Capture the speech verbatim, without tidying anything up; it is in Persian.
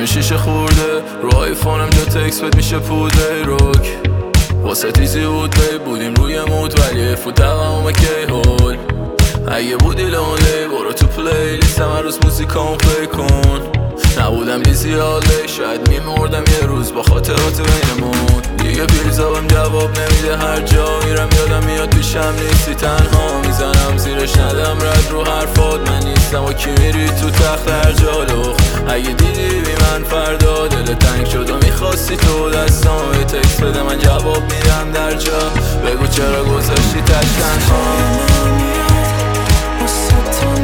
همه شیشه خورده رو آیفونم جا تکس بد میشه پوده روک واسه تیزی بود بی بودیم روی مود ولی فوت تقامه که هول اگه بودی لونلی برو تو پلی لیست هر روز موزیکامو پلی کن نبودم لیزی حاله شاید میمردم یه روز با خاطرات بینمون دیگه پیرزابم جواب نمیده هر جا میرم یادم میاد پیشم نیستی تنها میزنم زیرش ندم رد رو حرفات من نیستم و کی میری تو تخت هر جا لخ اگه دیدی بی من فردا دل تنگ شد و میخواستی تو دستام یه تکس بده من جواب میدم در جا بگو چرا گذاشتی تک تنها واسه تو